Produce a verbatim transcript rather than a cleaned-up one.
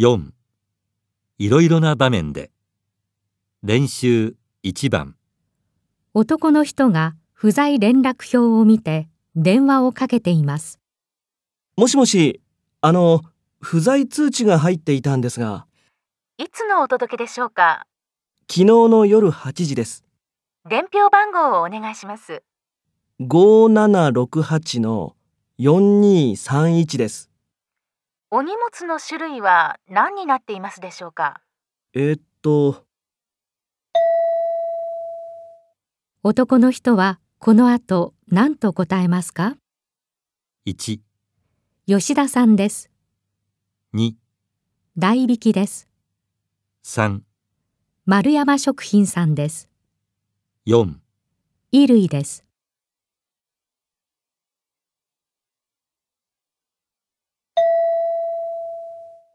よん、いろいろな場面で。練習いちばん。 男の人が不在連絡表を見て電話をかけています。 もしもし、あの、不在通知が入っていたんですが。 いつのお届けでしょうか？ 昨日の夜はちじです。 伝票番号をお願いします。 ごーななろくはちのよんにーさんいちです。 お荷物の種類は何になっていますでしょうか？ えーっと。 男の人はこの後何と答えますか？ いち、 吉田さんです。 に、 代引きです。 さん、 丸山食品さんです。 よん、 衣類です。